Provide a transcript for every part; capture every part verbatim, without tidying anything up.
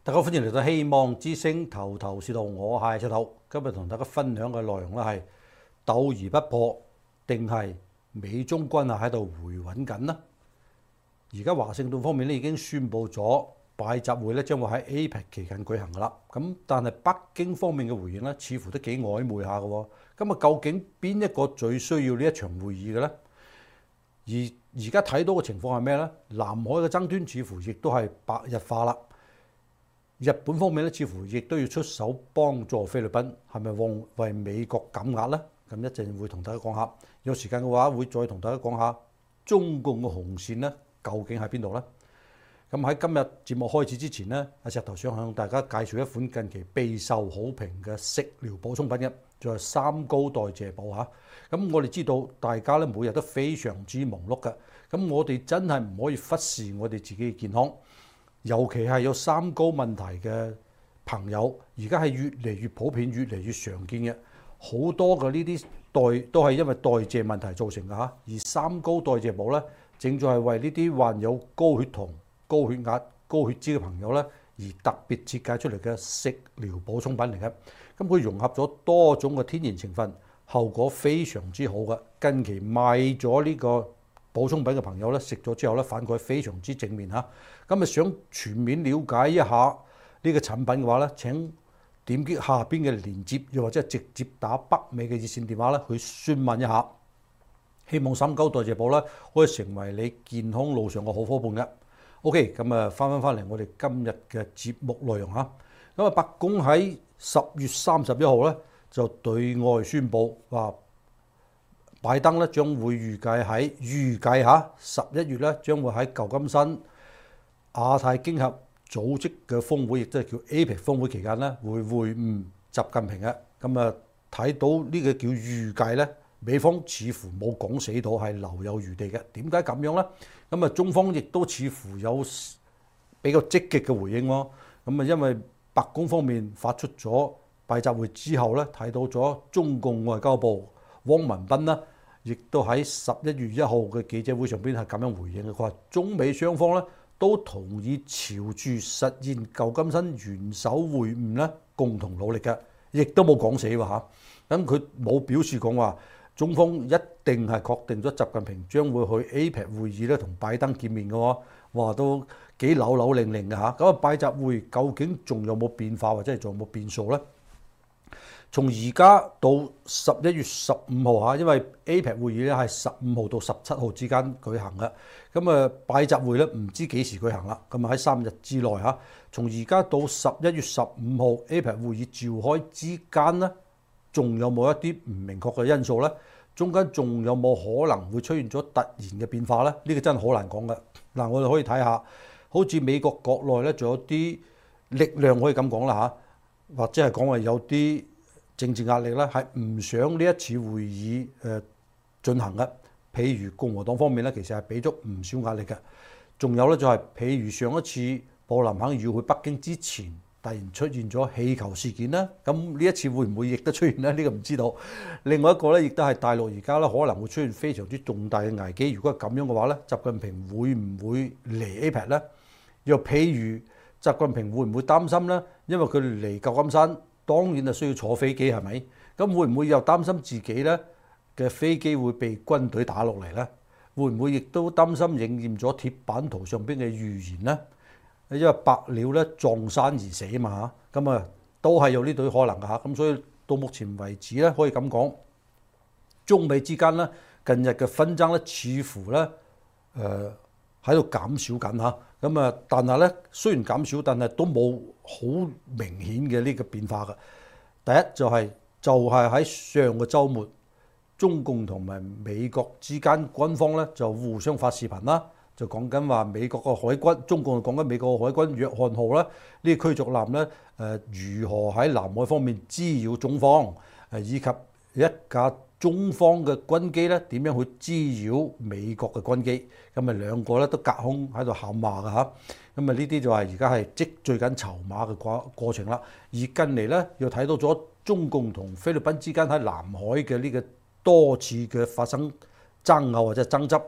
大家歡迎嚟到希望之聲頭頭是道，我係赤頭。今日同大家分享嘅內容咧係鬥而不破，定係美中軍啊喺度回穩緊呢？而家華盛頓方面咧已經宣布咗拜習會咧將會喺 A P E C 期間舉行噶啦。咁但係北京方面嘅回應咧似乎都幾曖昧下嘅喎。咁啊，究竟邊一個最需要呢一場會議嘅呢？而而家睇到嘅情況係咩呢？南海嘅爭端似乎亦都係白熱化啦。日本方面咧，似乎亦都要出手幫助菲律賓，係咪為為美國減壓呢？咁一陣會同大家講下。有時間嘅話，會再同大家講下中共嘅紅線咧，究竟喺邊度呢？咁喺今日節目開始之前呢，阿石頭想向大家介紹一款近期備受好評嘅食療補充品嘅，就係三高代謝補嚇。咁我哋知道大家咧每日都非常之忙碌嘅，咁我哋真係唔可以忽視我哋自己嘅健康。尤其係有三高問題嘅朋友，而家係越嚟越普遍、越嚟越常見嘅。好多嘅呢啲代都係因為代謝問題造成嘅嚇。而三高代謝補咧，正在係為呢啲患有高血糖、高血壓、高血脂嘅朋友咧，而特別設計出嚟嘅食療補充品嚟嘅。咁佢融合咗多種嘅天然成分，後果非常之好嘅。近期賣咗呢個補充品嘅朋友咧，食咗之後咧，反饋非常之正面嚇。咁啊，想全面了解一下呢個產品嘅話咧，請點擊下邊嘅連結，又或者直接打北美嘅熱線電話咧去詢問一下。希望三高代謝補咧可以成為你健康路上嘅好夥伴嘅。OK，咁啊，翻返翻嚟我哋今日嘅節目內容嚇。咁啊，白宮喺十月三十一號咧就對外宣布話，拜登咧將會預計喺預計嚇十一月咧將會喺舊金山亞太經合組織嘅峰會，亦都係叫 A P E C 峰會期間咧，會會晤習近平嘅。咁啊，睇到呢個叫預計咧，美方似乎冇講死到，係留有餘地嘅。點解咁樣咧？咁啊，中方亦都似乎有比較積極嘅回應喎。咁啊，因為白宮方面發出咗拜習會之後咧，睇到咗中共外交部汪文斌啦，亦都喺十一月一號嘅記者會上邊係咁樣回應嘅。佢話中美雙方咧都同意朝住實現舊金山元首會晤咧共同努力嘅，亦都冇講死喎嚇。咁佢冇表示講話中方一定係確定咗習近平將會去 A P E C 會議咧同拜登見面嘅喎。話都幾扭扭擰擰嘅嚇。咁啊，拜習會究竟仲有冇變化或者係仲有冇變數咧？從而家到十一月十五號嚇，因為 A P E C 會議咧係十五號到十七號之間舉行嘅，咁啊拜習會咧唔知幾時舉行啦，咁啊喺三日之內嚇，從而家到十一月十五號 A P E C 會議召開之間咧，仲有冇一啲唔明確嘅因素咧？中間仲有冇可能會出現咗突然嘅變化咧？呢、這個真係好難講嘅。嗱，我哋可以睇下，好似美國國內咧，仲有啲力量可以咁講啦嚇，或者係講話有啲政治壓力咧，係唔想呢一次會議誒進行嘅。譬如共和黨方面咧，其實係俾咗唔少壓力嘅。仲有咧就係譬如上一次布林肯要去北京之前，突然出現咗氣球事件啦。咁呢一次會唔會亦都出現咧？呢個唔知道。另外一個咧，亦都係大陸而家咧可能會出現非常之重大嘅危機。如果係咁樣嘅話咧，習近平會唔會嚟 A P E C 咧？又譬如習近平會唔會擔心咧？因為佢嚟舊金山，當然係需要坐飛機，係咪？咁會唔會又擔心自己咧嘅飛機會被軍隊打落嚟咧？會唔會亦都擔心應驗咗鐵板圖上邊嘅預言咧？因為白鳥咧撞山而死啊嘛嚇，咁啊都係有呢對可能嘅嚇。咁所以到目前為止咧，可以咁講，中美之間咧近日嘅紛爭咧，似乎咧誒喺度減少緊嚇。咁啊，但係咧雖然減少，但係都冇好明顯嘅呢個變化嘅。第一就係、是、就係、是、喺上個週末，中共同埋美國之間軍方咧就互相發視頻啦，就講緊話美國個海軍，中共講緊美國個海軍約翰號咧呢個驅逐艦咧誒如何喺南海方面滋擾中方，誒以及一架中方嘅軍機咧點樣去滋擾美國嘅軍機，咁啊兩個咧都隔空喺度喊話嘅嚇，咁啊呢啲就係而家係積聚緊籌碼嘅過過程啦。而近嚟咧又睇到咗中共同菲律賓之間喺南海嘅呢個多次嘅發生爭拗或者爭執，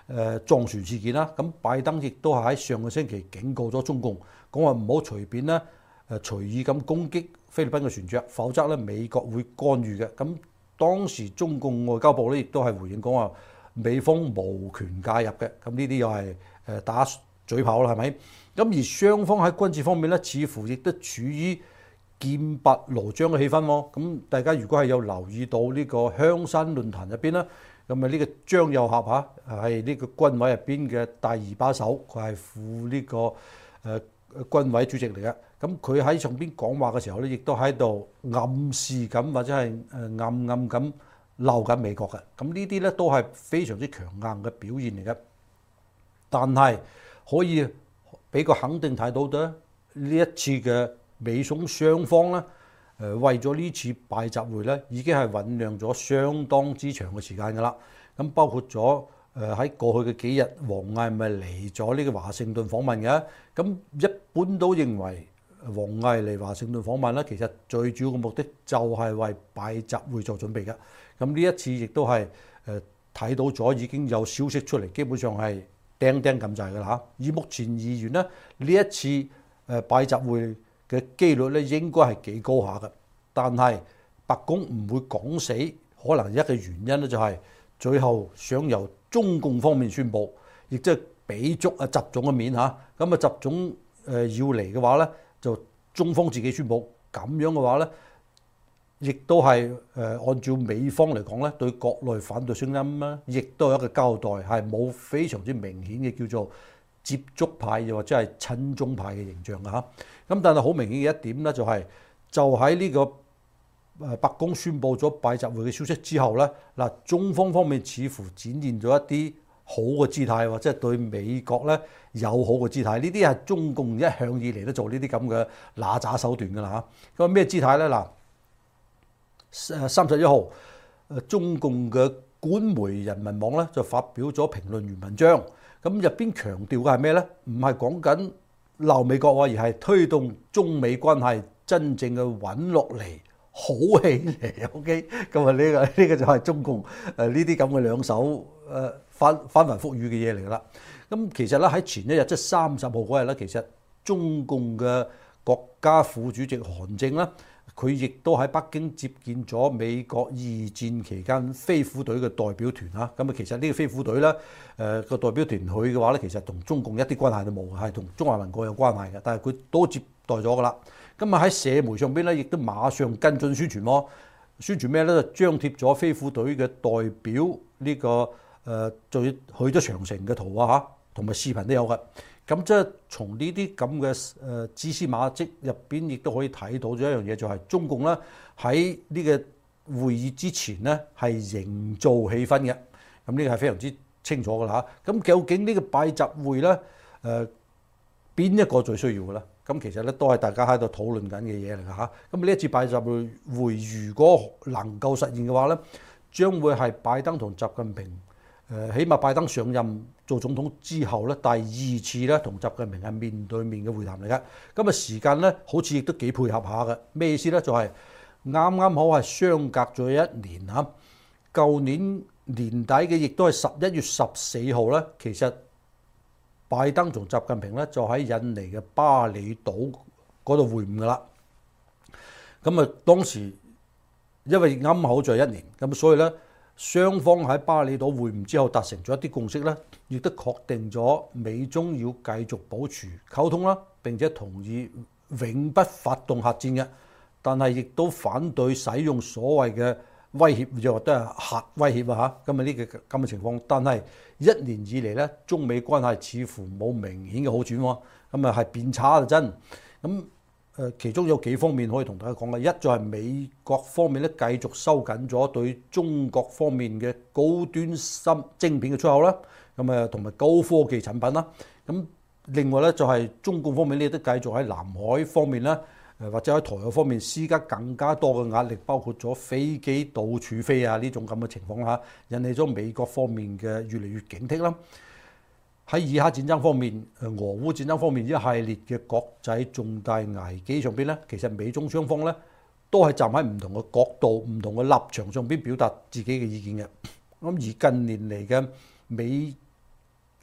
誒撞船事件啦。咁拜登亦都係喺上個星期警告咗中共，講話唔好隨便咧誒隨意咁攻擊菲律賓嘅船隻，否則咧美國會干預嘅。咁當時中共外交部咧亦都係回應講話，美方無權介入嘅。咁呢啲又係誒打嘴炮啦，係咪？咁而雙方喺軍事方面咧，似乎亦都處於劍拔弩張嘅氣氛喎。咁大家如果係有留意到呢個香山論壇入邊咧，咁啊呢個張又俠嚇係呢個軍委入邊嘅第二把手，佢係副呢個誒軍委主席嚟嘅。咁佢喺上邊講話嘅時候咧，亦都喺度暗示緊或者係誒暗暗咁鬧緊美國嘅。咁呢啲咧都係非常之強硬嘅表現嚟嘅。但係可以俾個肯定睇到嘅呢一次嘅美中雙方咧，誒為咗呢次拜習會咧，已經係醖釀咗相當之長嘅時間㗎啦。咁包括咗誒喺過去嘅幾日，王毅咪嚟咗呢個華盛頓訪問嘅。咁一般都認為王毅嚟華盛頓訪問咧，其實最主要嘅目的就係為拜習會做準備嘅。咁呢一次亦都係誒睇到咗已經有消息出嚟，基本上係釘釘咁滯㗎啦嚇。以目前而言咧，呢一次誒拜習會嘅機率咧應該係幾高下嘅。但係白宮唔會講死，可能一個原因咧就係最後想由中共方面宣佈，亦即係俾足啊習總嘅面嚇。咁啊習總誒要嚟嘅話咧，就中方自己宣佈。咁樣嘅話咧，亦都係誒按照美方嚟講咧，對國內反對聲音咧，亦都有一個交代，係冇非常之明顯嘅叫做接觸派又或者係親中派嘅形象㗎嚇。咁但係好明顯嘅一點咧，就係就喺呢個誒白宮宣佈咗拜習會嘅消息之後咧，嗱中方方面似乎展現咗一啲好嘅姿態，或者係對美國咧友好嘅姿態。呢啲係中共一向以嚟都做呢啲咁嘅揦鮓手段㗎啦嚇。咁咩姿態咧？嗱，誒三十一號，誒中共嘅官媒人民網咧就發表咗評論員文章，咁入邊強調嘅係咩咧？唔係講緊鬧美國喎，而係推動中美關係真正嘅穩落嚟、好起嚟。OK，咁啊呢個呢個就係中共誒呢啲咁嘅兩手誒翻翻雲覆雨嘅嘢嚟㗎啦。咁其實咧喺前一日即係三十號嗰日咧，其實中共嘅國家副主席韓正啦，佢亦都喺北京接見咗美國二戰期間飛虎隊嘅代表團啊。咁啊，其實呢個飛虎隊咧，誒個代表團去嘅話咧，其實同中共一啲關係都冇，係同中華民國有關係嘅。但係佢都接待咗㗎啦。咁啊喺社媒上邊咧，亦都馬上跟進宣傳喎。宣傳咩咧？就張貼咗飛虎隊嘅代表呢、這個誒，仲、呃、要去咗長城嘅圖啊嚇，同埋視頻都有嘅。咁即係從呢啲咁嘅誒蛛絲馬跡入邊，亦都可以睇到咗一樣嘢，就係中共咧喺呢個會議之前咧係營造氣氛嘅。咁呢個係非常之清楚㗎啦嚇。咁究竟呢個拜習會咧誒邊一個最需要嘅咧？咁其實咧都係大家喺度討論緊嘅嘢嚟㗎嚇。咁呢一次拜習會會如果能夠實現嘅話咧，將會係拜登同習近平誒，起碼拜登上任做總統之後咧，第二次咧同習近平係面對面嘅會談嚟嘅。咁啊時間咧好似亦都幾配合下嘅。咩意思咧？就係啱啱好係相隔咗一年嚇。舊年年底嘅亦都係十一月十四號咧，其實拜登同習近平咧就喺印尼嘅巴厘島嗰度會晤㗎啦。咁啊當時因為啱好在一年，咁所以咧雙方喺巴厘島會晤之後達成咗一啲共識咧，亦都確定咗美中要繼續保持溝通啦，並且同意永不發動核戰嘅，但係亦都反對使用所謂嘅威脅，又或者係核威脅啊嚇。咁啊呢個咁嘅情況，但係一年以嚟咧，中美關係似乎冇明顯嘅好轉喎，咁啊係變差啊真咁。誒其中有幾方面可以同大家講嘅，一就係美國方面咧繼續收緊咗對中國方面嘅高端芯晶片嘅出口啦，咁誒同埋高科技產品啦。咁另外咧就係中共方面咧都繼續喺南海方面咧，誒或者喺台海方面施加更加多嘅壓力，包括咗飛機到處飛啊呢種咁嘅情況下，引起咗美國方面嘅越嚟越警惕啦。喺以哈戰爭方面，誒俄烏戰爭方面一系列嘅國際重大危機上邊咧，其實美中雙方咧都係站喺唔同嘅角度、唔同嘅立場上邊表達自己嘅意見嘅。咁而近年嚟嘅美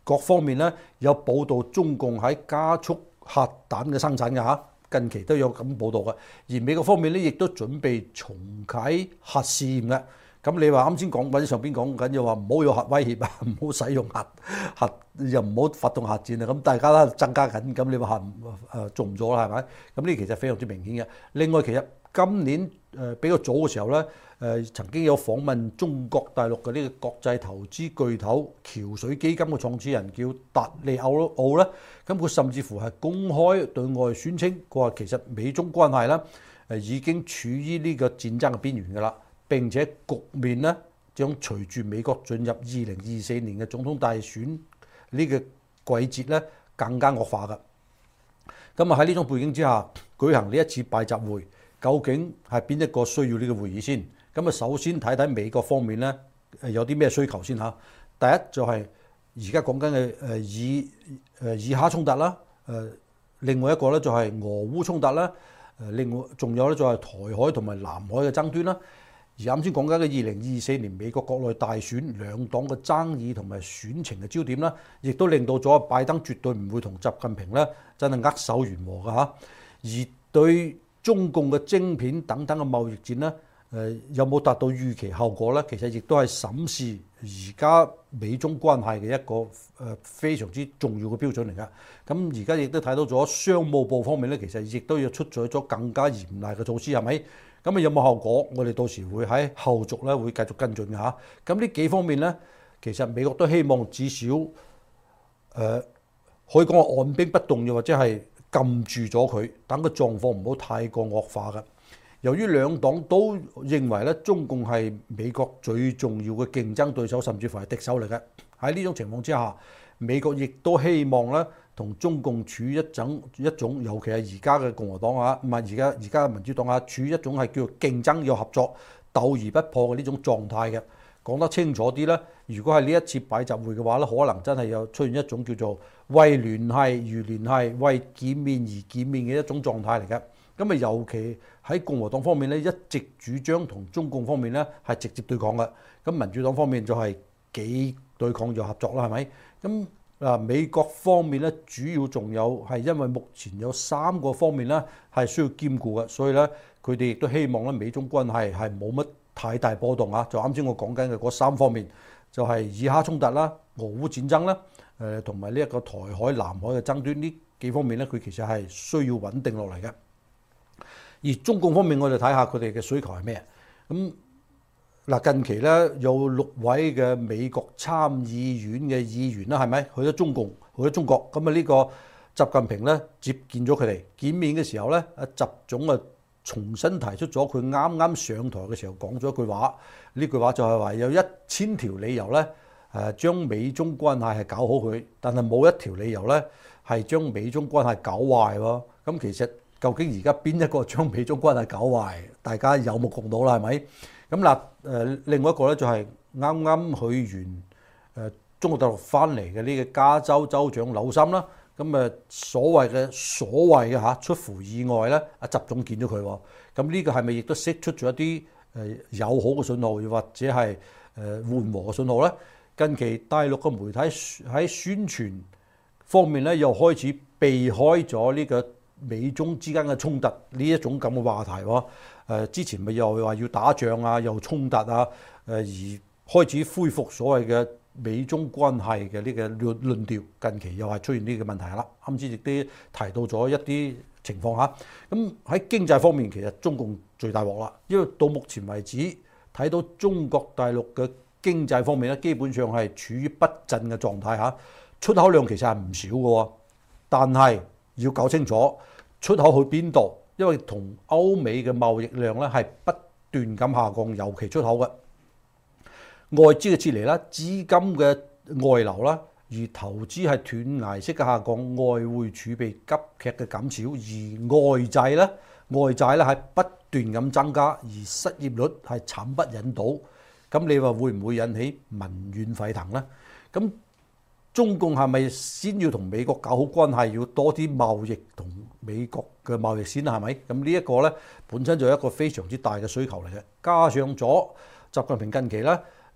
各方面咧有報道中共喺加速核彈嘅生產嘅嚇，近期都有咁報道嘅。而美國方面咧亦都準備重啟核試驗嘅。咁你話啱先講或者上邊講緊又話唔好有核威脅啊，唔好使用核核又唔好發動核戰啊，咁大家都增加緊，咁你話核誒做唔做啦？係咪？咁呢其實非常之明顯嘅。另外其實今年誒比較早嘅時候咧，誒曾經有訪問中國大陸嘅呢個國際投資巨頭橋水基金嘅創始人叫達利奧奧咧，咁佢甚至乎係公開對外宣稱，佢話其實美中關係咧誒已經處於呢個戰爭嘅邊緣㗎啦。並且局面咧將隨住美國進入二零二四年嘅總統大選呢個季節咧更加惡化㗎。咁啊喺呢種背景之下舉行呢一次拜習會，究竟係邊一個需要呢個會議先？咁啊首先睇睇美國方面咧有啲咩需求先嚇。第一就係而家講緊嘅誒以誒以哈衝突啦，誒另外一個咧就係俄烏衝突啦，誒另外仲有咧就係台海同埋南海嘅爭端啦。而啱先講緊嘅二零二四年美國國內大選兩黨嘅爭議同埋選情嘅焦點啦，亦都令到咗拜登絕對唔會同習近平咧真係握手言和嘅嚇。而對中共嘅晶片等等嘅貿易戰咧，誒有冇達到預期效果咧？其實亦都係審視而家美中關係嘅一個誒非常之重要嘅標準嚟㗎。咁而家亦都睇到咗商務部方面咧，其實亦都要出咗咗更加嚴厲嘅措施，係咪？咁啊有冇效果？我哋到時會喺後續咧會繼續跟進嘅嚇。咁呢幾方面咧，其實美國都希望至少誒、呃、可以講話按兵不動，又或者係撳住咗佢，等個狀況唔好太過惡化嘅。由於兩黨都認為咧中共係美國最重要嘅競爭對手，甚至乎係敵手嚟嘅。喺呢種情況之下，美國亦都希望咧同中共處於一種一種，尤其係而家嘅共和黨啊，唔係而家而家嘅民主黨啊，處於一種係叫做競爭有合作、鬥而不破嘅呢種狀態嘅。講得清楚啲咧，如果係呢一次拜習會嘅話咧，可能真係有出現一種叫做為聯繫如聯繫、為見面而見面嘅一種狀態嚟嘅。咁啊，尤其喺共和黨方面咧，一直主張同中共方面咧係直接對抗嘅。咁民主黨方面就係幾對抗又合作啦，係咪？咁啊，美國方面咧，主要仲有係因為目前有三個方面咧係需要兼顧嘅，所以咧佢哋亦都希望咧美中關係係冇乜太大波動啊。就啱先我講緊嘅嗰三方面，就係以哈衝突啦、俄烏戰爭啦，誒同埋呢一個台海、南海嘅爭端呢幾方面咧，佢其實係需要穩定落嚟嘅。而中共方面，我哋睇下佢哋嘅需求係咩？咁嗱，近期咧有六位嘅美國參議院嘅議員啦，係咪去咗中共，去咗中國？咁啊呢個習近平咧接見咗佢哋，見面嘅時候咧，阿習總啊重新提出咗佢啱啱上台嘅時候講咗一句話，呢句話就係話有一千條理由咧誒將美中關係係搞好佢，但係冇一條理由咧係將美中關係搞壞喎。咁其實究竟而家邊一個將美中關係搞壞？大家有目共睹啦，係咪？咁嗱誒，另外一個咧就係啱啱去完誒中國大陸翻嚟嘅呢個加州州長紐森啦。咁誒所謂嘅所謂嘅嚇出乎意外咧，阿習總見咗佢喎。咁呢個係咪亦都釋出咗一啲誒友好嘅信號，又或者係誒緩和嘅信號咧？近期大陸嘅媒體喺宣傳方面咧，又開始避開咗呢個美中之間嘅衝突呢一種咁嘅話題喎。誒之前咪又話要打仗啊，又衝突啊，誒而開始恢復所謂嘅美中關係嘅呢個論論調，近期又係出現呢個問題啦。啱先亦都提到咗一啲情況嚇。咁喺經濟方面，其實中共最大鑊啦，因為到目前為止睇到中國大陸嘅經濟方面咧，基本上係處於不振嘅狀態嚇。出口量其實係唔少嘅喎，但係要搞清楚出口去邊度，因為同歐美嘅貿易量咧係不斷咁下降，尤其出口嘅外資嘅撤離啦，資金嘅外流啦，而投資係斷崖式嘅下降，外匯儲備急劇嘅減少，而外債咧外債咧係不斷咁增加，而失業率係慘不忍睹。咁你話會唔會引起民怨沸騰咧？咁中共係咪先要同美國搞好關係，要多啲貿易同美國嘅貿易先啦？係咪？咁呢一個咧本身就係一個非常之大嘅需求嚟嘅，加上咗習近平近期咧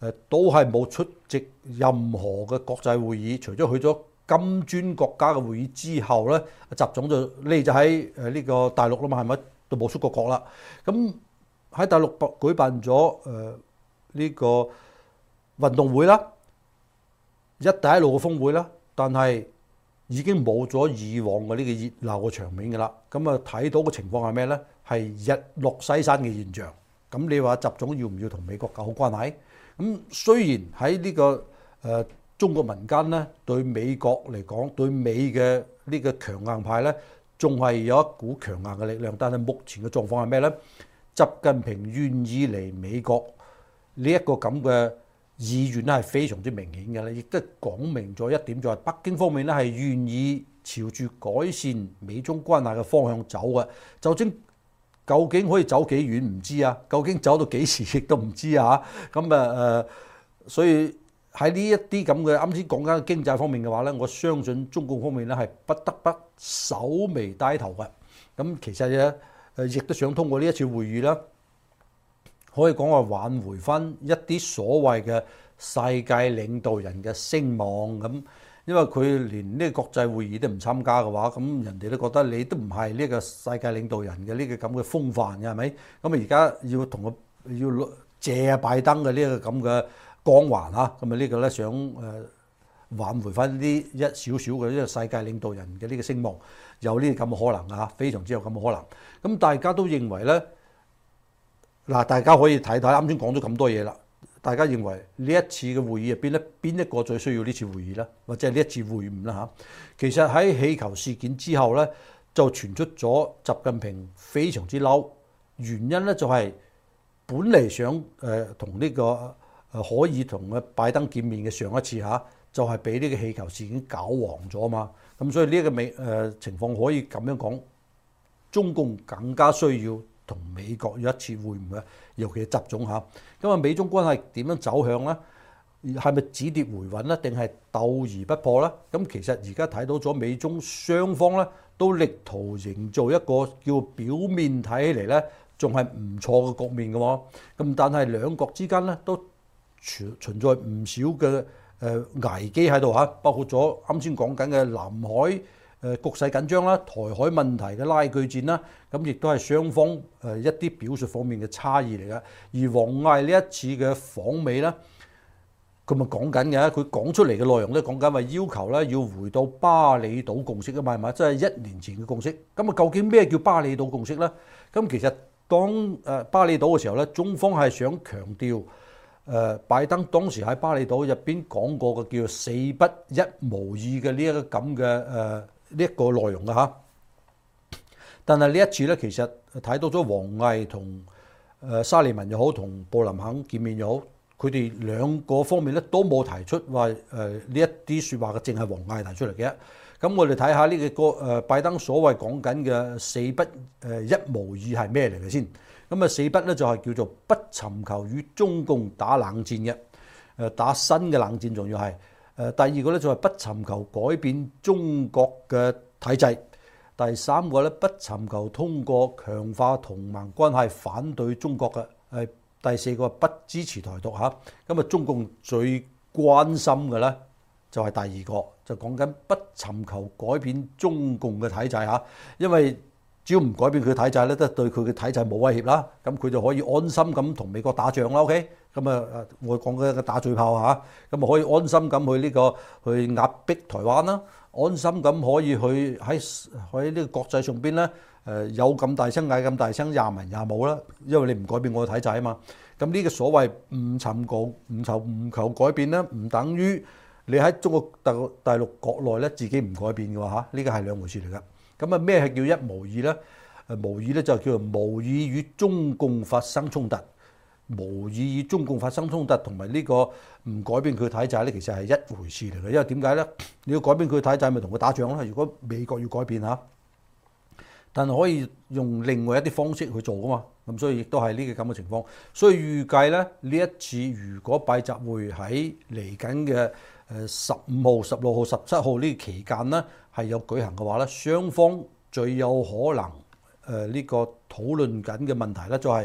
誒都係冇出席任何嘅國際會議，除咗去咗金磚國家嘅會議之後咧，習總就匿就喺誒呢個大陸啦嘛，係咪都冇出過國啦？咁喺大陸舉辦咗誒呢個運動會啦、一帶一路嘅峰會啦，但係已經冇咗以往嘅呢個熱鬧嘅場面㗎啦。咁啊睇到嘅情況係咩咧？係日落西山嘅現象。咁你話習總要唔要同美國搞好關係？咁雖然喺呢、這個誒、呃、中國民間咧，對美國嚟講，對美嘅呢個強硬派咧，仲係有一股強硬嘅力量。但係目前嘅狀況係咩咧？習近平願意嚟美國呢一個咁嘅意願咧，係非常之明顯嘅咧，亦都講明咗一點，就係北京方面咧係願意朝住改善美中關係嘅方向走嘅。就正究竟可以走幾遠唔知啊？究竟走到幾時亦都唔知啊！咁啊誒，所以喺呢一啲咁嘅啱先講緊經濟方面嘅話咧，我相信中共方面咧係不得不首尾帶頭嘅。咁其實咧誒，亦都想通過呢一次會議啦，可以講話挽回翻一啲所謂嘅世界領導人嘅聲望咁。因為佢連呢個國際會議都唔參加嘅話，咁人哋都覺得你都唔係呢個世界領導人嘅呢個咁嘅風範嘅係咪？咁啊而家要同佢要借啊拜登嘅呢個咁嘅光環嚇，咁啊呢個咧想誒挽回翻呢一少少嘅呢個世界領導人嘅呢個聲望，有呢個咁嘅可能啊，非常之有咁嘅可能。咁大家都認為咧，嗱大家可以睇睇啱先講咗咁多嘢啦。大家認為呢一次嘅會議入邊咧，邊一個最需要呢次會議咧，或者係呢一次會晤啦嚇？其實喺氣球事件之後咧，就傳出咗習近平非常之嬲，原因咧就係本嚟想誒同呢個誒可以同啊拜登見面嘅上一次嚇，就係俾呢個氣球事件搞黃咗嘛。咁所以呢一個美誒情況可以咁樣講，中共更加需要同美國有一次會晤嘅，尤其係習總嚇。咁啊，美中關係點樣走向咧？係咪止跌回穩咧？定係鬥而不破咧？咁其實而家睇到咗美中雙方咧，都力圖營造一個叫表面睇起嚟咧，仲係唔錯嘅局面嘅喎。咁但係兩國之間咧，都存存在唔少嘅誒危機喺度嚇，包括咗啱先講緊嘅南海。誒局勢緊張啦，台海問題嘅拉鋸戰啦，咁亦都係雙方誒一啲表述方面嘅差異嚟嘅。而王毅呢一次嘅訪美咧，佢咪講緊嘅，佢講出嚟嘅內容咧，講緊話要求咧要回到巴厘島共識啊嘛，係咪？即係一年前嘅共識。咁啊，究竟咩叫巴厘島共識咧？咁其實當誒巴厘島嘅時候咧，中方係想強調誒拜登當時喺巴厘島入邊講過嘅叫做四不一無二嘅呢一個咁嘅誒。呢一個內容嘅嚇，但係呢一次咧，其實睇到咗王毅同誒沙利文又好，同布林肯見面又好，佢哋兩個方面咧都冇提出話誒呢一啲説話嘅，淨係王毅提出嚟嘅。咁我哋睇下呢個誒拜登所謂講緊嘅四不誒一無二係咩嚟嘅先。咁啊四不咧就係叫做不尋求與中共打冷戰嘅，誒打新嘅冷戰，仲要係。誒第二個咧就係不尋求改變中國嘅體制，第三個咧不尋求通過強化同盟關係反對中國嘅，誒第四個不支持台獨嚇。咁啊中共最關心嘅咧就係第二個，就講緊不尋求改變中共嘅體制嚇，因為只要唔改變佢體制咧，都對佢嘅體制冇威脅啦，咁佢就可以安心咁同美國打仗啦。OK。咁啊，我講嘅一個打嘴炮嚇，咁啊可以安心咁去呢個去壓迫台灣啦，安心咁可以去喺喺呢個國際上邊咧，誒有咁大聲嗌咁大聲，廿文廿武啦，因為你唔改變我嘅體制啊嘛。咁呢個所謂唔尋求唔求唔求改變咧，唔等於你喺中國大大陸國內咧自己唔改變嘅話嚇，呢個係兩回事嚟㗎。咁啊咩係叫一無二咧？誒無二咧就叫做無意與中共發生衝突。無意與中共發生衝突同埋呢個唔改變佢體制咧，其實係一回事嚟嘅。因為點解咧？你要改變佢體制，咪同佢打仗啦。如果美國要改變嚇，但係可以用另外一啲方式去做噶嘛。咁所以亦都係呢個咁嘅情況。所以預計咧呢一次如果拜習會喺嚟緊嘅誒十五號、十六號、十七號呢個期間咧係有舉行嘅話咧，雙方最有可能誒呢個討論緊嘅問題咧就係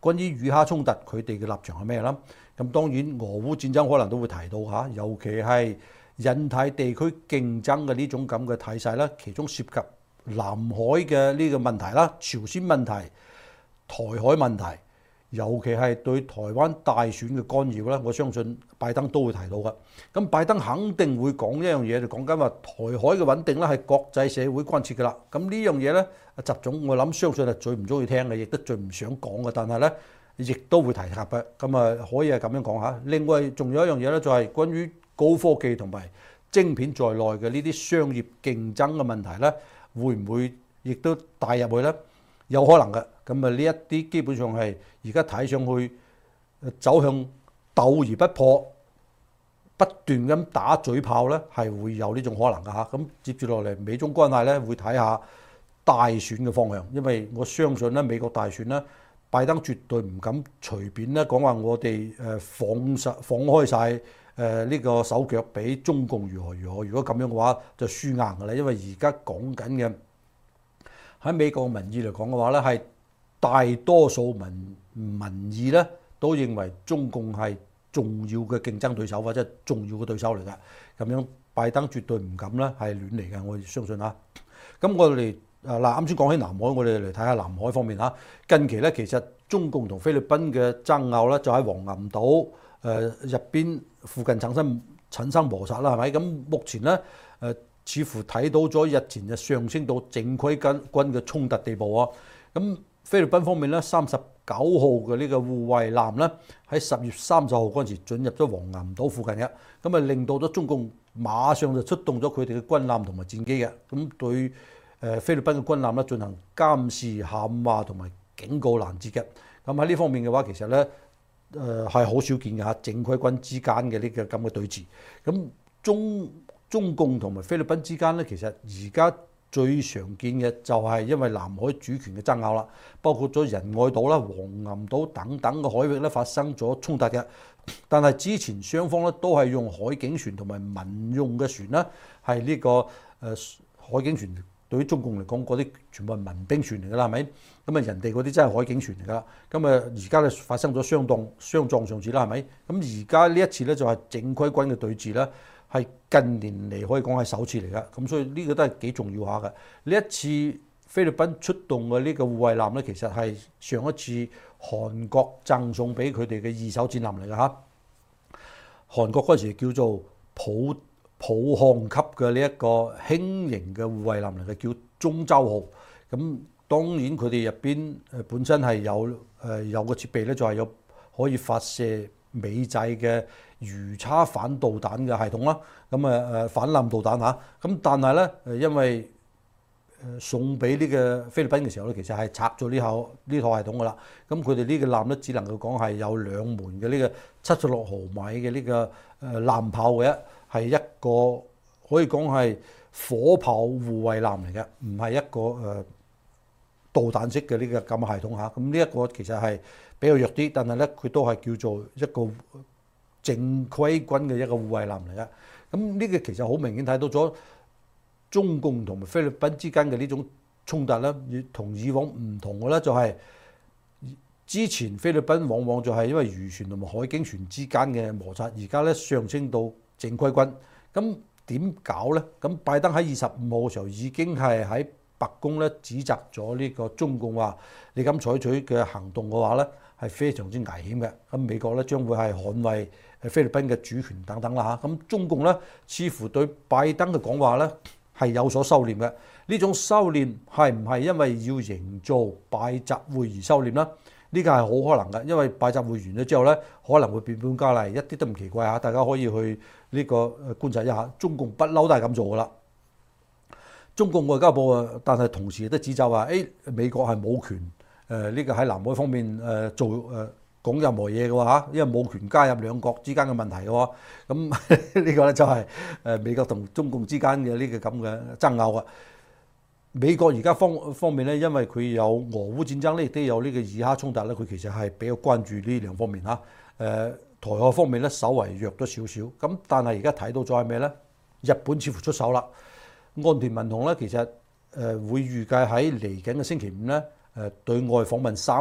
關於以哈衝突佢哋嘅立場係咩啦？咁當然俄烏戰爭可能都會提到嚇，尤其係印太地區競爭嘅呢種咁嘅態勢啦，其中涉及南海嘅呢個問題啦、朝鮮問題、台海問題，尤其係對台灣大選嘅干擾咧，我相信拜登都會提到嘅。咁拜登肯定會講一樣嘢，就講緊話台海嘅穩定咧係國際社會關切嘅啦。咁呢樣嘢咧，習總我諗相信係最唔中意聽嘅，亦都最唔想講嘅，但係咧亦都會提及嘅。咁啊可以係咁樣講下。另外仲有一樣嘢咧，就係關於高科技同埋晶片在內嘅呢啲商業競爭嘅問題咧，會唔會亦都帶入去咧？有可能嘅。咁啊呢一啲基本上係而家睇上去走向鬥而不破，不斷咁打嘴炮咧，係會有呢種可能嘅嚇。咁接住落嚟美中關係咧，會睇下大選嘅方向，因為我相信咧美國大選咧，拜登絕對唔敢隨便咧講話我哋誒放實放開晒誒呢個手腳俾中共如何如何。如果咁樣嘅話，就輸硬㗎啦。因為而家講緊嘅喺美國民意嚟講嘅話咧，係大多數民民意咧都認為中共係重要嘅競爭對手或者係重要嘅對手嚟㗎。咁樣拜登絕對唔敢咧係亂嚟嘅，我相信嚇。咁我哋啊嗱，啱先講起南海，我哋嚟睇下南海方面嚇。近期咧，其實中共同菲律賓嘅爭拗咧，就喺黃岩島誒入邊附近產生產生摩擦啦，係咪？咁目前咧誒似乎睇到咗日前就上升到正規軍軍嘅衝突地步啊。咁菲律賓方面咧，三十九號嘅呢個護衛艦咧，喺十月三十號嗰陣時進入咗黃岩島附近嘅，咁啊令到咗中共馬上就出動咗佢哋嘅軍艦同埋戰機嘅，咁對誒菲律賓嘅軍艦咧進行監視、喊話同埋警告攔截嘅。咁喺呢方面嘅話，其實咧誒係好少見嘅嚇，正規軍之間嘅呢個咁嘅對峙。咁中中共同埋菲律賓之間咧，其實而家最常見嘅就係因為南海主權嘅爭拗啦，包括咗仁愛島啦、黃岩島等等嘅海域咧發生咗衝突嘅。但係之前雙方咧都係用海警船同埋民用嘅船啦，係呢、這個誒、呃、海警船對於中共嚟講嗰啲全部係民兵船嚟㗎啦，係咪？咁啊人哋嗰啲真係海警船嚟㗎啦。咁啊而家咧發生咗相當相撞上次啦，係咪？咁而家呢一次咧就係正規軍嘅對峙啦。係近年嚟可以講係首次嚟㗎，咁所以呢個都係幾重要下嘅。呢一次菲律賓出動嘅呢個護衛艦咧，其實係上一次韓國贈送俾佢哋嘅二手戰艦嚟㗎嚇。韓國嗰陣時叫做浦浦項級嘅呢一個輕型嘅護衛艦嚟嘅，叫中州號。咁當然佢哋入邊誒本身係有誒有個設備咧，就係有可以發射美製嘅魚叉反導彈嘅系統啦，咁啊誒反艦導彈嚇，咁但係咧誒因為誒送俾呢個菲律賓嘅時候咧，其實係拆咗呢套呢套系統噶啦，咁佢哋呢個艦咧只能夠講係有兩門嘅呢個七十六毫米嘅呢個誒艦炮嘅，係一個可以講係火炮護衛艦嚟嘅，唔係一個誒導彈式嘅呢個咁嘅系統嚇。咁呢一個其實係比較弱啲，但係咧佢都係叫做一個正規軍嘅一個護衛艦嚟嘅。咁呢個其實好明顯睇到咗中共同埋菲律賓之間嘅呢種衝突咧，同以往唔同嘅咧，就係之前菲律賓往往就係因為漁船同埋海警船之間嘅摩擦，而家咧上升到正規軍。咁點搞咧？咁拜登喺二十五號嘅時候已經係喺白宮咧指責咗呢個中共話，你咁採取嘅行動嘅話咧係非常之危險嘅。咁美國咧將會係捍衛誒菲律賓嘅主權等等啦嚇。咁中共咧似乎對拜登嘅講話咧係有所收斂嘅。呢種收斂係唔係因為要營造拜習會而收斂啦？呢個係好可能嘅，因為拜習會完咗之後咧，可能會變本加厲，一啲都唔奇怪嚇。大家可以去呢個誒觀察一下，中共不嬲都係咁做噶啦。中共外交部啊，但係同時都指責話，誒美國係冇權誒呢個喺南海方面誒做誒講任何嘢嘅喎嚇，因為冇權加入兩國之間嘅問題嘅喎。咁呢個咧就係誒美國同中共之間嘅呢個咁嘅爭拗啊。美國而家方方面咧，因為佢有俄烏戰爭咧，亦都有呢個以哈衝突咧，佢其實係比較關注呢兩方面嚇。誒台海方面咧，稍為弱咗少少。咁但係而家睇到咗係咩咧？日本似乎出手啦。岸田文雄咧，其實誒會預計喺嚟緊嘅星期五咧，誒對外訪問三日，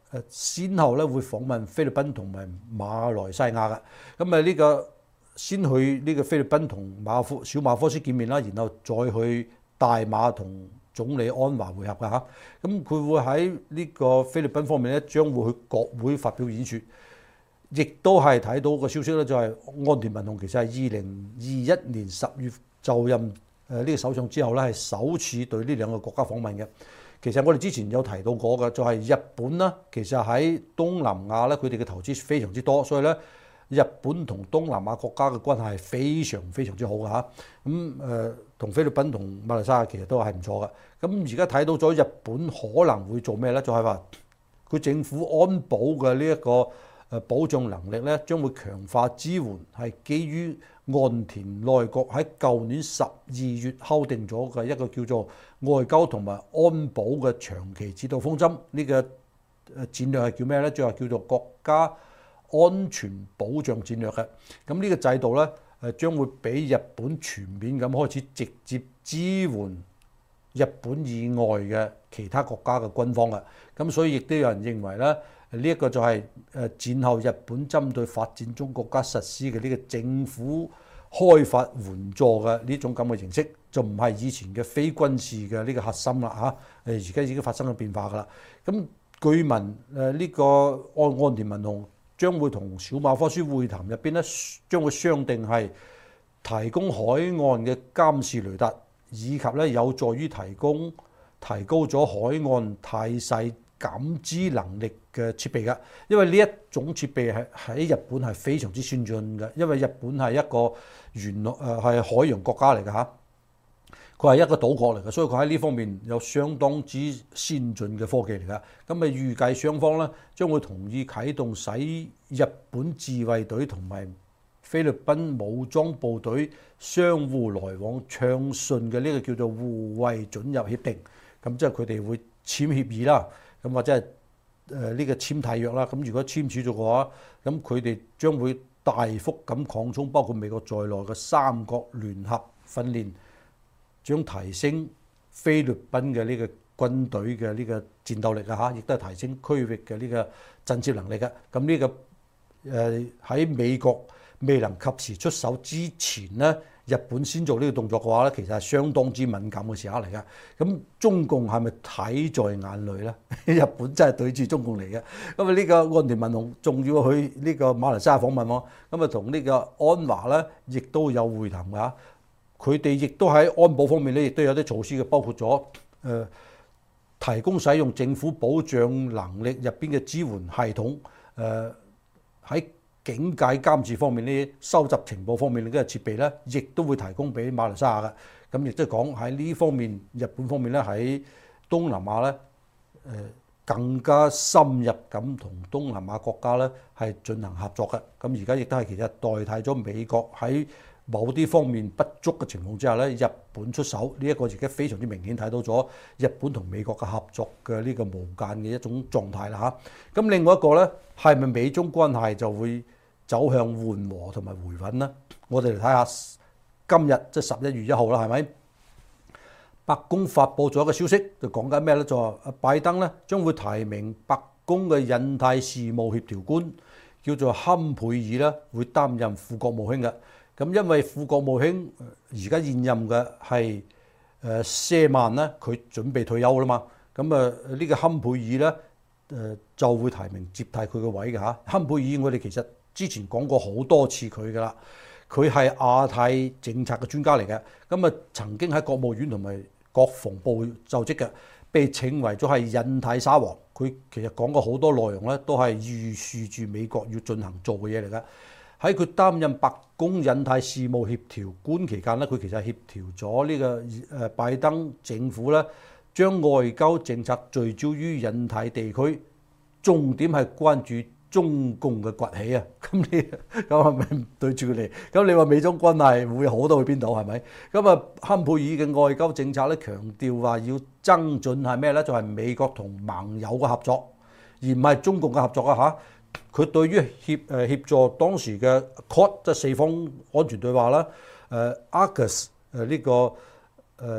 誒先後咧會訪問菲律賓同埋馬來西亞嘅。咁啊呢個先去呢個菲律賓同馬科小馬科斯見面啦，然後再去大馬同總理安華會合嘅嚇。咁佢會喺呢個菲律賓方面咧，將會去國會發表演説。亦都係睇到個消息咧，就係安田文雄其實係二零二一年十月就任誒呢個首相之後咧，係首次對呢兩個國家訪問嘅。其實我哋之前有提到過嘅，就係日本啦，其實喺東南亞咧，佢哋嘅投資非常之多，所以咧日本同東南亞國家嘅關係係非常非常之好嘅嚇。咁誒同菲律賓同馬來西亞其實都係唔錯嘅。咁而家睇到咗日本可能會做咩咧？就係話佢政府安保嘅呢一個誒保障能力咧，將會強化支援，係基於岸田內閣喺舊年十二月敲定咗嘅一個叫做外交同埋安保嘅長期指導方針。呢個誒戰略係叫咩咧？就係叫做國家安全保障戰略嘅。咁呢個制度咧誒將會俾日本全面咁開始直接支援日本以外嘅其他國家嘅軍方嘅。咁所以亦都有人認為咧。呢一個就係誒戰後日本針對發展中國家實施嘅呢個政府開發援助嘅呢種咁嘅形式，就唔係以前嘅非軍事嘅呢個核心啦嚇。誒而家已經發生咗變化㗎啦。咁據聞誒呢個安安田文雄將會同小馬科斯會談入邊咧，將會商定係提供海岸嘅監視雷達，以及咧有助於提供提高咗海岸態勢感知能力嘅設備嘅。因為呢一種設備係喺日本係非常之先進嘅，因為日本係一個沿誒係海洋國家嚟嘅嚇，佢係一個島國嚟嘅，所以佢喺呢方面有相當之先進嘅科技嚟嘅。咁啊預計雙方咧將會同意啟動使日本自衛隊同埋菲律賓武裝部隊相互來往暢順嘅呢個叫做互惠准入協定。咁即係佢哋會簽協議啦。咁或者係誒呢個簽締約啦，咁如果簽署咗嘅話，咁佢哋將會大幅咁擴充包括美國在內嘅三國聯合訓練，將提升菲律賓嘅呢個軍隊嘅呢個戰鬥力啊嚇，亦都係提升區域嘅呢個震懾能力嘅。咁呢個誒喺美國未能及時出手之前咧，日本先做呢個動作嘅話咧，其實係相當之敏感嘅時刻嚟嘅。咁中共係咪睇在眼裏咧？日本真係對住中共嚟嘅。咁啊呢個岸田文雄仲要去呢個馬來西亞訪問喎。咁啊同呢個安華咧，亦都有會談㗎。佢哋亦都喺安保方面咧，亦都有啲措施嘅，包括咗誒、呃、提供使用政府保障能力入邊嘅支援系統，誒喺警戒監視方面呢，收集情報方面呢啲設備咧，亦都會提供俾馬來西亞嘅。咁亦都係講喺呢方面，日本方面咧喺東南亞咧，誒、呃、更加深入咁同東南亞國家咧係進行合作嘅。咁而家亦都係其實代替咗美國喺某啲方面不足嘅情況之下咧，日本出手呢一個而家非常之明顯睇到咗日本同美國嘅合作嘅呢個無間嘅一種狀態啦嚇。咁另外一個咧係咪美中關係就會走向緩和同埋回穩呢？我哋嚟睇下今日即係十一月一號啦，係咪？白宮發布咗一個消息，就講緊咩咧？就話拜登咧將會提名白宮嘅印太事務協調官，叫做坎佩爾咧，會擔任副國務卿嘅。咁因為副國務卿而家現任嘅係誒謝曼咧，佢準備退休啦嘛。咁啊呢個坎佩爾咧誒就會提名接替佢嘅位嘅嚇。坎佩爾我哋其實之前講過好多次佢噶啦，佢係亞太政策嘅專家嚟嘅。咁啊曾經喺國務院同埋國防部就職嘅，被稱為咗係印太沙皇。佢其實講過好多內容咧，都係預示住美國要進行做嘅嘢嚟嘅。喺佢擔任白宮印太事務協調官期間咧，佢其實協調咗呢個誒拜登政府咧，將外交政策聚焦於印太地區，重點係關注中共嘅崛起啊！咁你咁係咪對住佢嚟？咁你話美中關係會好到去邊度？係咪？咁啊，坎佩爾嘅外交政策咧，強調話要增進係咩咧？就係美國同盟友嘅合作，而唔係中共嘅合作啊！嚇。佢對於協誒協助當時嘅 Quad 即係四方安全對話啦，誒 AUKUS 誒呢個誒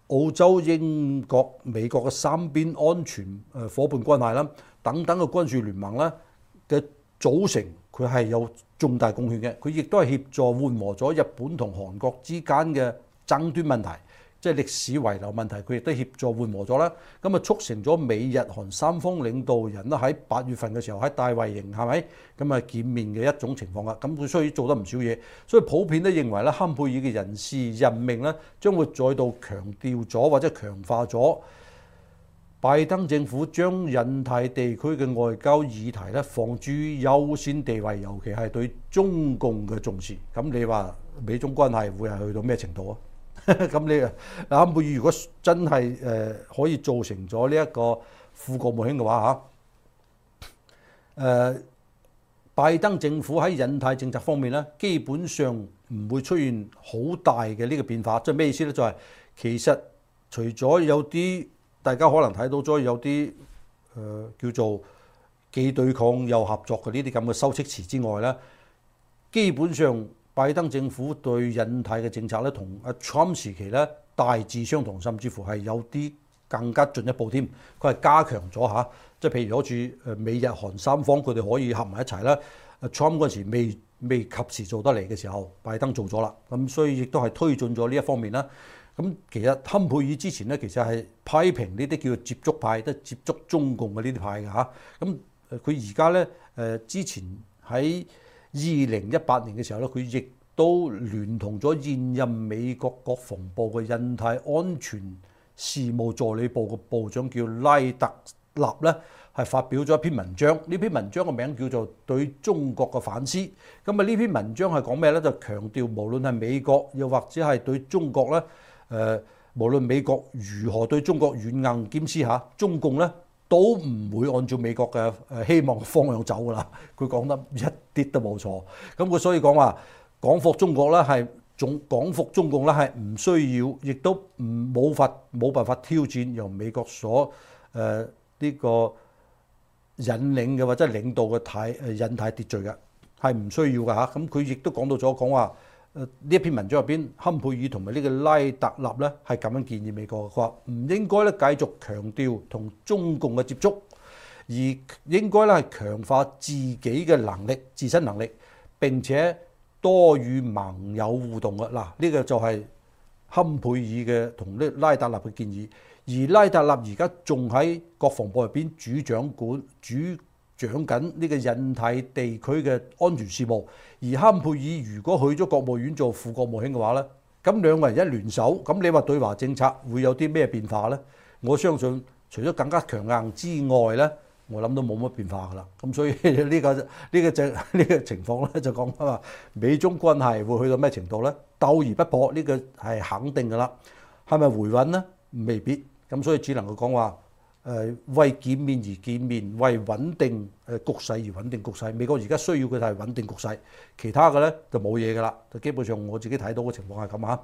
澳洲、英國、美國嘅三邊安全誒夥伴關係啦，等等嘅軍事聯盟咧嘅組成，佢係有重大貢獻嘅。佢亦都係協助緩和咗日本同韓國之間嘅爭端問題，即係歷史遺留問題，佢亦都協助緩和咗啦。咁啊促成咗美日韓三方領導人啦喺八月份嘅時候喺大衛營係咪咁啊見面嘅一種情況啊。咁佢所以做得唔少嘢，所以普遍都認為咧坎佩爾嘅人事任命咧將會再度強調咗或者強化咗拜登政府將印太地區嘅外交議題咧放諸優先地位，尤其係對中共嘅重視。咁你話美中關係會係去到咩程度啊？咁你坎佩爾如果真係誒可以造成咗呢一個副國務卿嘅話嚇，誒拜登政府喺印太政策方面咧，基本上唔會出現好大嘅呢個變化。即係咩意思咧？就係其實除咗有啲大家可能睇到咗有啲誒叫做既對抗又合作嘅呢啲咁嘅修飾詞之外咧，基本上拜登政府對印太嘅政策咧，同阿 Trump 時期咧大致相同，甚至乎係有啲更加進一步添。佢係加強咗嚇，即係譬如好似誒美日韓三方佢哋可以合埋一齊啦。阿 Trump 嗰陣時未未及時做得嚟嘅時候，拜登做咗啦，咁所以亦都係推進咗呢一方面啦。咁其實坎佩爾之前咧，其實係批評呢啲叫做接觸派，即係接觸中共嘅呢啲派嘅嚇。咁佢而家咧誒之前喺二零一八年嘅時候咧，佢亦都聯同咗現任美國國防部嘅印太安全事務助理部嘅部長叫拉特納咧，係發表咗一篇文章。呢篇文章嘅名叫做《對中國嘅反思》。咁啊，呢篇文章係講咩咧？就強調無論係美國又或者係對中國咧，誒、呃、無論美國如何對中國軟硬兼施嚇，中共咧都唔會按照美國嘅誒希望方向走㗎啦。佢講得一啲都冇錯。咁佢所以講話講服中國咧係總講服中共咧係唔需要，亦都唔冇法冇辦法挑戰由美國所誒呢、呃這個引領嘅或者領導嘅太誒印太秩序嘅，係唔需要㗎嚇。咁佢亦都講到咗講話誒呢一篇文章入邊，坎佩爾同埋呢個拉特納咧係咁樣建議美國，佢話唔應該咧繼續強調同中共嘅接觸，而應該咧係強化自己嘅能力、自身能力，並且多與盟友互動嘅。嗱，呢個就係坎佩爾嘅同呢拉特納嘅建議。而拉特納而家仲喺國防部入邊主掌管主掌緊呢個印太地區嘅安全事務，而坎佩爾如果去咗國務院做副國務卿嘅話咧，咁兩個人一聯手，咁你話對華政策會有啲咩變化咧？我相信除咗更加強硬之外咧，我諗都冇乜變化噶啦。咁所以呢個呢個就呢個情況咧，就講啊嘛，美中關係會去到咩程度咧？鬥而不破呢個係肯定噶啦，係咪回穩咧？未必。咁所以只能夠講話誒為見面而見面，為穩定誒局勢而穩定局勢。美國而家需要嘅就係穩定局勢，其他嘅咧就冇嘢㗎啦。就基本上我自己睇到嘅情況係咁嚇。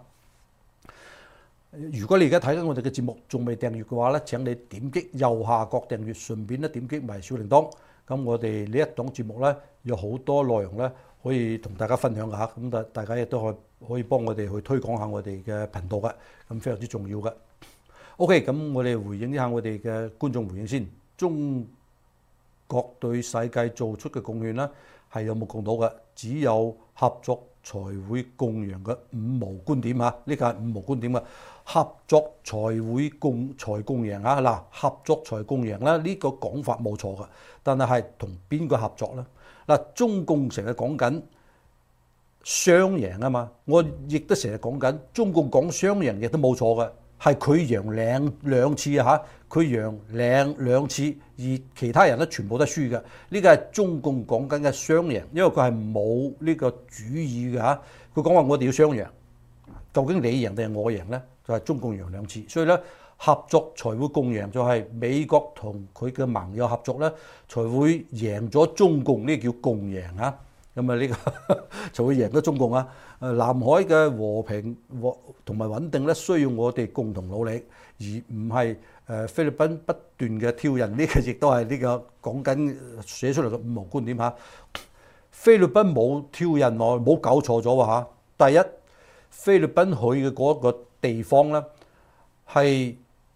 如果你而家睇緊我哋嘅節目仲未訂閱嘅話咧，請你點擊右下角訂閱，順便咧點擊埋小鈴鐺。咁我哋呢一檔節目咧有好多內容咧可以同大家分享下，咁大大家亦都可可以幫我哋去推廣下我哋嘅頻道嘅，咁非常之重要嘅。O.K. 咁我哋回應一下我哋嘅觀眾回應先。中國對世界做出嘅貢獻咧係有目共睹嘅，只有合作才會共贏嘅五毛觀點嚇，呢個係五毛觀點嘅合作才會共才共贏嚇。嗱，合作才共贏咧呢個講法冇錯嘅，但係係同邊個合作咧？嗱，中共成日講緊雙贏啊嘛，我亦都成日講緊中共講雙贏亦都冇錯嘅。係佢贏兩兩次啊嚇，佢贏兩兩次，而其他人咧全部都係輸嘅。呢個係中共講緊嘅雙贏，因為佢係冇呢個主意嘅嚇。佢講話我哋要雙贏，究竟你贏定係我贏咧？就係、是、中共贏兩次，所以咧合作才會共贏，就係美國同佢嘅盟友合作咧，才會贏咗中共，呢叫共贏啊！咁啊呢個就會贏咗中共啊！誒南海嘅和平和同埋穩定咧，需要我哋共同努力，而唔係誒菲律賓不斷嘅挑釁。呢個亦都係呢個講緊寫出嚟嘅五毛觀點嚇。菲律賓冇挑釁我，冇搞錯咗喎嚇。第一，菲律賓佢嘅嗰個地方咧係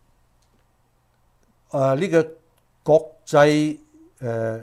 誒呢個國際誒、呃、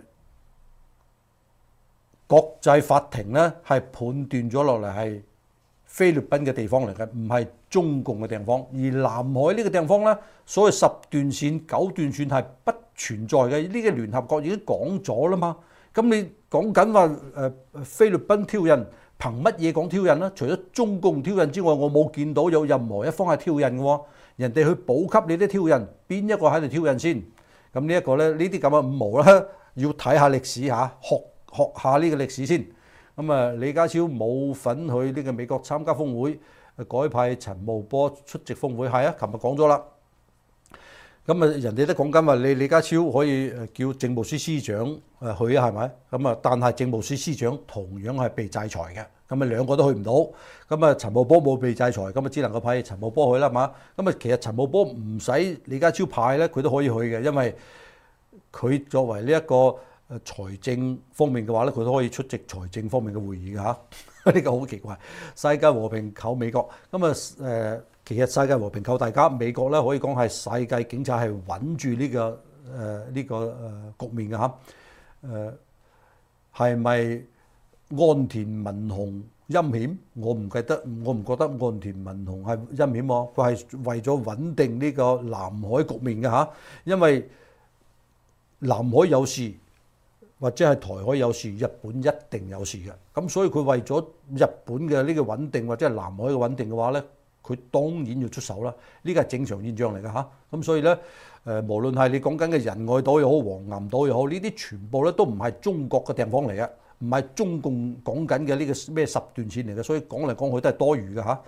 國際法庭咧係判斷咗落嚟係菲律賓嘅地方嚟嘅，唔係中共嘅地方。而南海呢個地方咧，所謂十段線、九段線係不存在嘅。呢個聯合國已經講咗啦嘛。咁你講緊話誒菲律賓挑釁，憑乜嘢講挑釁咧？除咗中共挑釁之外，我冇見到有任何一方係挑釁嘅喎。人哋去補給你啲挑釁，邊一個喺度挑釁先？咁呢一個咧，呢啲咁嘅五毛咧，要睇下歷史嚇，學學下呢個歷史先。咁啊，李家超冇份去呢個美國參加峰會，改派陳茂波出席峰會，係啊，琴日講咗啦。咁啊，人哋都講緊話，你李家超可以誒叫政務司司長誒去啊，係咪？咁啊，但係政務司司長同樣係被制裁嘅，咁啊兩個都去唔到。咁啊，陳茂波冇被制裁，咁啊只能夠派陳茂波去啦嘛。咁啊，其實陳茂波唔使李家超派咧，佢都可以去嘅，因為佢作為呢一個誒財政方面嘅話咧，佢都可以出席財政方面嘅會議嘅嚇。呢個好奇怪，世界和平靠美國，咁啊誒。其實世界和平靠大家，美國咧可以講係世界警察係穩住呢、這個誒呢、呃這個誒、呃、局面嘅嚇。誒係咪岸田文雄陰險？我唔記得，我唔覺得岸田文雄係陰險喎。佢係為咗穩定呢個南海局面嘅嚇，因為南海有事或者係台海有事，日本一定有事嘅。咁所以佢為咗日本嘅呢個穩定或者係南海嘅穩定嘅話咧，佢當然要出手啦，呢個係正常現象嚟㗎嚇。咁所以咧，誒無論係你講緊嘅仁愛島又好，黃岩島又好，呢啲全部咧都唔係中國嘅地方嚟嘅，唔係中共講緊嘅呢個咩十段線嚟嘅，所以講嚟講去都係多餘嘅嚇。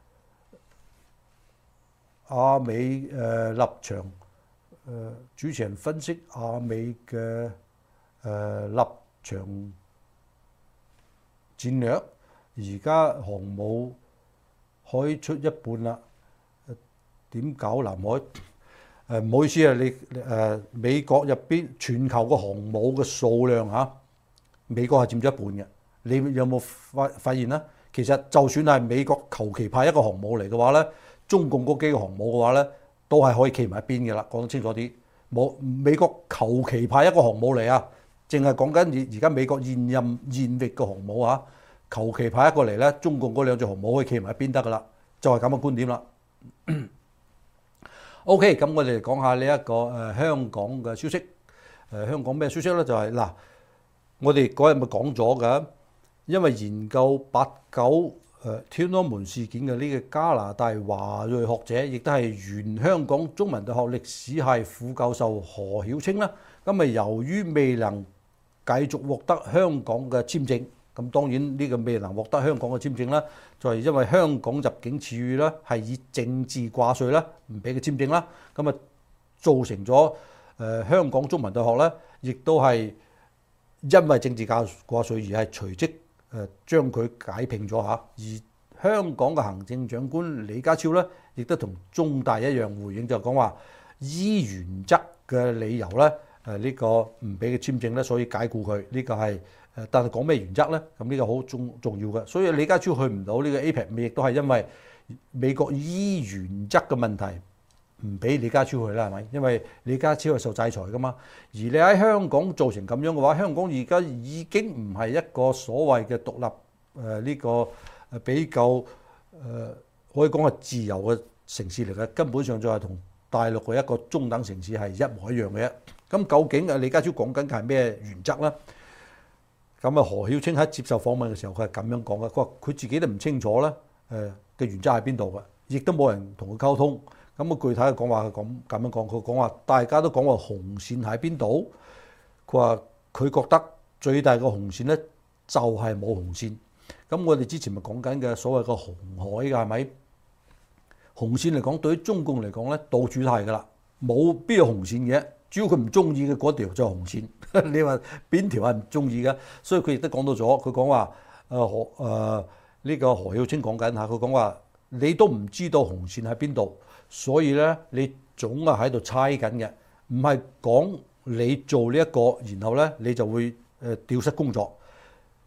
亞美誒立場，誒主持人分析亞美嘅誒立場戰略，而家航母開出一半啦，點搞南海？誒唔好意思啊，你誒美國入邊全球嘅航母嘅數量嚇，美國係佔咗一半嘅。你有冇發發現咧？其實就算係美國求其派一個航母嚟嘅話咧，中共嗰幾個航母嘅話咧，都係可以企埋一邊嘅啦。講得清楚啲，冇美國求其派一個航母嚟啊，淨係講緊而而家美國現任現役嘅航母啊。求其派一個嚟咧，中共嗰兩隻航母可以企埋一邊得噶啦，就係咁嘅觀點啦。OK，咁我哋講下呢一個誒香港嘅消息。誒香港咩消息咧？就係嗱，我哋嗰日咪講咗嘅，因為研究八九誒天安門事件嘅呢個加拿大華裔學者，亦都係原香港中文大學歷史系副教授何曉清啦。咁咪由於未能繼續獲得香港嘅簽證。咁當然呢個未能獲得香港嘅簽證啦，就係因為香港入境處咧係以政治掛帥啦，唔俾佢簽證啦。咁啊造成咗誒香港中文大學咧，亦都係因為政治掛掛帥而係隨即誒將佢解聘咗嚇。而香港嘅行政長官李家超咧，亦都同中大一樣回應，就講話依原則嘅理由咧，誒呢個唔俾佢簽證咧，所以解僱佢。呢個係。誒，但係講咩原則咧？咁呢個好重重要嘅，所以李家超去唔到呢個 A P E C，亦都係因為美國依原則嘅問題唔俾李家超去啦，係咪？因為李家超係受制裁噶嘛。而你喺香港做成咁樣嘅話，香港而家已經唔係一個所謂嘅獨立誒呢、呃這個誒比較誒、呃、可以講係自由嘅城市嚟嘅，根本上就係同大陸嘅一個中等城市係一模一樣嘅。咁究竟誒李家超講緊嘅係咩原則咧？咁啊，何曉清喺接受訪問嘅時候，佢係咁樣講嘅。佢話佢自己都唔清楚咧，誒嘅原則喺邊度嘅，亦都冇人同佢溝通。咁啊，具體嘅講話係咁咁樣講，佢講話大家都講話紅線喺邊度。佢話佢覺得最大嘅紅線咧就係冇紅線。咁我哋之前咪講緊嘅所謂嘅紅海嘅係咪？紅線嚟講，對於中共嚟講咧，到處都係噶啦，冇邊有紅線嘅。主要佢唔中意嘅嗰條就係紅線，你話邊條係唔中意嘅？所以佢亦都講到咗，佢講話誒何誒呢個何曉清講緊嚇，佢講話你都唔知道紅線喺邊度，所以咧你總係喺度猜緊嘅，唔係講你做呢一個，然後咧你就會誒丟失工作。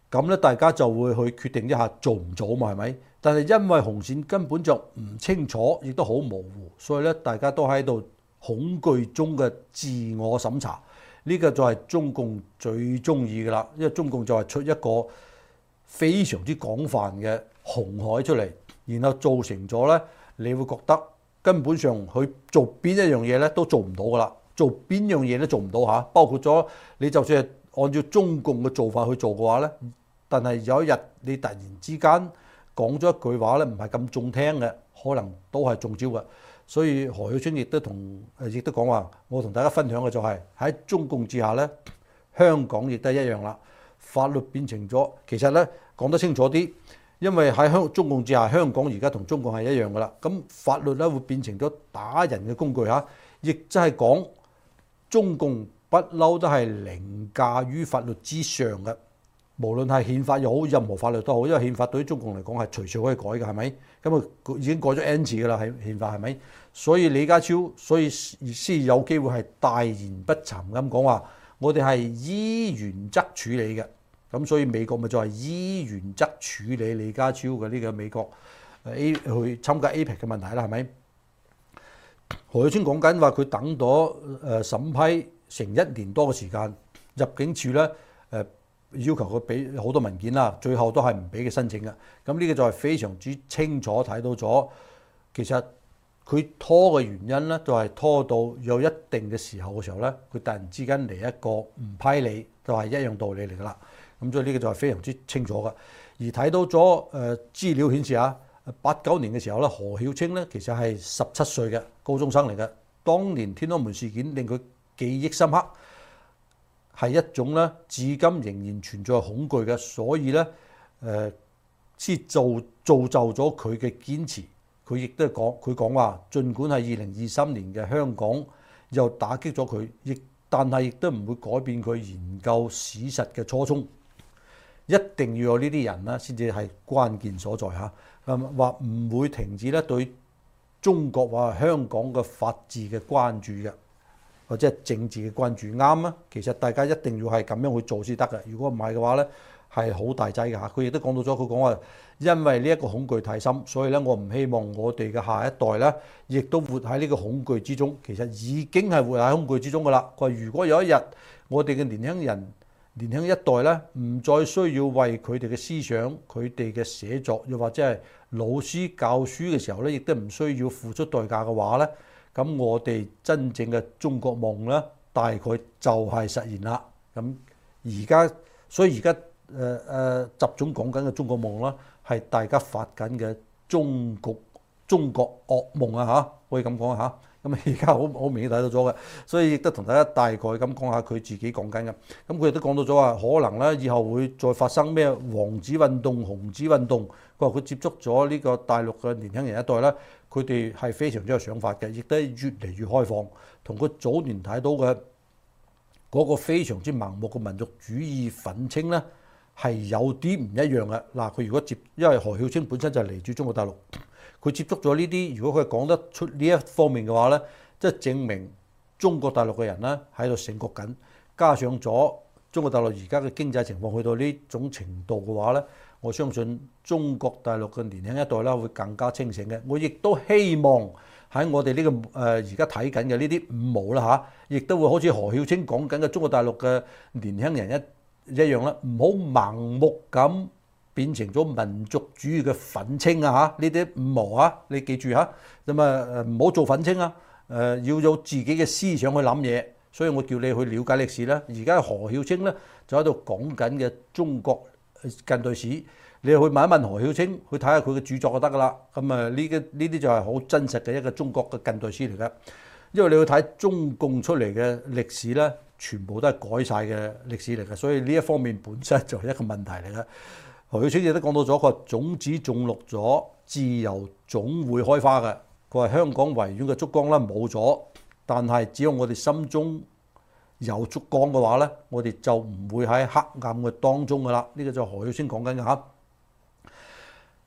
咁咧大家就會去決定一下做唔做嘛，係咪？但係因為紅線根本就唔清楚，亦都好模糊，所以咧大家都喺度恐懼中嘅自我審查。呢個就係中共最中意㗎啦，因為中共就係出一個非常之廣泛嘅紅海出嚟，然後造成咗咧，你會覺得根本上佢做邊一樣嘢咧都做唔到㗎啦，做邊樣嘢都做唔到嚇，包括咗你就算係按照中共嘅做法去做嘅話咧，但係有一日你突然之間講咗一句話咧，唔係咁中聽嘅，可能都係中招嘅。所以何曉春亦都同誒亦都講話，我同大家分享嘅就係喺中共之下咧，香港亦都一樣啦。法律變成咗，其實咧講得清楚啲，因為喺香中共之下，香港而家同中共係一樣噶啦。咁法律咧會變成咗打人嘅工具嚇，亦即係講中共不嬲都係凌駕於法律之上嘅。無論係憲法又好，任何法律都好，因為憲法對於中共嚟講係隨時可以改嘅，係咪？咁啊已經改咗 N 次㗎啦，係憲法係咪？所以李家超所以先有機會係大言不慚咁講話，我哋係依原則處理嘅。咁所以美國咪就係依原則處理李家超嘅呢個美國 A 去參加 A P E C 嘅問題啦，係咪？何曉春講緊話佢等咗誒審批成一年多嘅時間，入境處咧誒。要求佢俾好多文件啦，最後都係唔俾佢申請嘅。咁呢個就係非常之清楚睇到咗，其實佢拖嘅原因咧，就係拖到有一定嘅時候嘅時候咧，佢突然之間嚟一個唔批你，就係一樣道理嚟㗎啦。咁所以呢個就係非常之清楚嘅。而睇到咗誒資料顯示啊，八九年嘅時候咧，何曉清咧其實係十七歲嘅高中生嚟嘅。當年天安門事件令佢記憶深刻。係一種咧，至今仍然存在恐懼嘅，所以咧誒先造造就咗佢嘅堅持。佢亦都係講，佢講話，儘管係二零二三年嘅香港又打擊咗佢，亦但係亦都唔會改變佢研究史實嘅初衷。一定要有呢啲人啦，先至係關鍵所在嚇。咁話唔會停止咧對中國或香港嘅法治嘅關注嘅。或者係政治嘅關注啱啊！其實大家一定要係咁樣去做先得嘅。如果唔係嘅話咧，係好大劑嘅嚇。佢亦都講到咗，佢講話因為呢一個恐懼太深，所以咧我唔希望我哋嘅下一代咧，亦都活喺呢個恐懼之中。其實已經係活喺恐懼之中㗎啦。佢話如果有一日我哋嘅年輕人、年輕一代咧，唔再需要為佢哋嘅思想、佢哋嘅寫作，又或者係老師教書嘅時候咧，亦都唔需要付出代價嘅話咧。咁我哋真正嘅中國夢咧，大概就係實現啦。咁而家，所以而家誒誒習總講緊嘅中國夢啦，係大家發緊嘅中國中國噩夢啊嚇，可以咁講嚇。咁而家好好明顯睇到咗嘅，所以亦都同大家大概咁講下佢自己講緊嘅。咁佢亦都講到咗話，可能咧以後會再發生咩黃紙運動、紅紙運動。佢話佢接觸咗呢個大陸嘅年輕人一代咧，佢哋係非常之有想法嘅，亦都係越嚟越開放，同佢早年睇到嘅嗰個非常之盲目嘅民族主義憤青咧，係有啲唔一樣嘅。嗱，佢如果接，因為何曉清本身就係嚟自中國大陸。佢接觸咗呢啲，如果佢係講得出呢一方面嘅話咧，即係證明中國大陸嘅人咧喺度醒覺緊，加上咗中國大陸而家嘅經濟情況去到呢種程度嘅話咧，我相信中國大陸嘅年輕一代咧會更加清醒嘅。我亦都希望喺我哋呢個誒而家睇緊嘅呢啲五毛啦嚇，亦都會好似何曉清講緊嘅中國大陸嘅年輕人一一樣啦，唔好盲目咁變成咗民族主義嘅憤青啊嚇！呢啲五毛啊，你記住嚇，咁啊唔好做憤青啊！誒要有自己嘅思想去諗嘢，所以我叫你去了解歷史啦。而家何曉清咧就喺度講緊嘅中國近代史，你去問一問何曉清，去睇下佢嘅著作就得噶啦。咁啊呢個呢啲就係好真實嘅一個中國嘅近代史嚟㗎。因為你去睇中共出嚟嘅歷史咧，全部都係改晒嘅歷史嚟㗎，所以呢一方面本身就係一個問題嚟㗎。何曉清亦都講到咗，佢話種子種綠咗，自由總會開花嘅。佢話香港維園嘅燭光咧冇咗，但係只要我哋心中有燭光嘅話咧，我哋就唔會喺黑暗嘅當中噶啦。呢個就係何曉清講緊嘅嚇。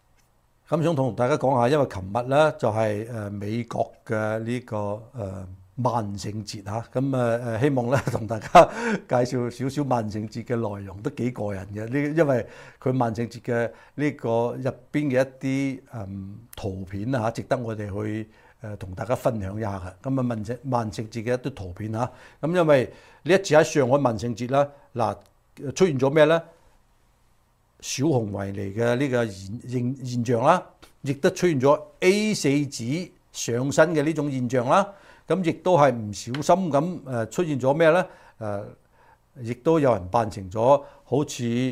咁想同大家講下，因為琴日咧就係誒美國嘅呢個誒萬聖節嚇，咁誒誒希望咧同大家介紹少少萬聖節嘅內容，都幾過癮嘅。呢因為佢萬聖節嘅呢個入邊嘅一啲誒圖片啊，值得我哋去誒同大家分享一下嘅。咁啊萬聖萬聖節嘅一啲圖片嚇，咁因為呢一次喺上海萬聖節啦，嗱出現咗咩咧？小熊維尼嘅呢個現現現象啦，亦都出現咗 A 四紙上身嘅呢種現象啦。咁亦都係唔小心咁誒出現咗咩咧？誒，亦都有人扮成咗好似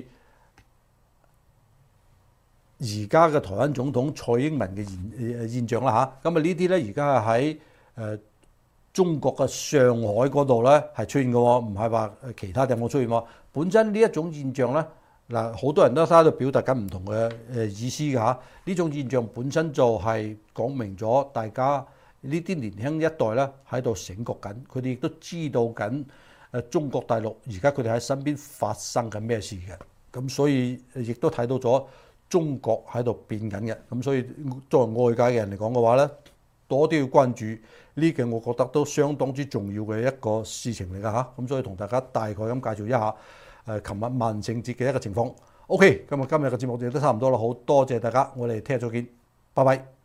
而家嘅台灣總統蔡英文嘅現現象啦嚇。咁啊呢啲咧而家係喺誒中國嘅上海嗰度咧係出現嘅喎，唔係話其他地方出現喎。本身呢一種現象咧，嗱好多人都喺度表達緊唔同嘅誒意思嘅嚇。呢種現象本身就係講明咗大家。呢啲年輕一代咧喺度醒覺緊，佢哋亦都知道緊誒中國大陸而家佢哋喺身邊發生緊咩事嘅，咁所以亦都睇到咗中國喺度變緊嘅，咁所以作為外界嘅人嚟講嘅話咧，多啲要關注呢個，我覺得都相當之重要嘅一個事情嚟㗎嚇，咁所以同大家大概咁介紹一下誒琴日萬聖節嘅一個情況。OK，咁啊今日嘅節目就都差唔多啦，好多謝大家，我哋聽日再見，拜拜。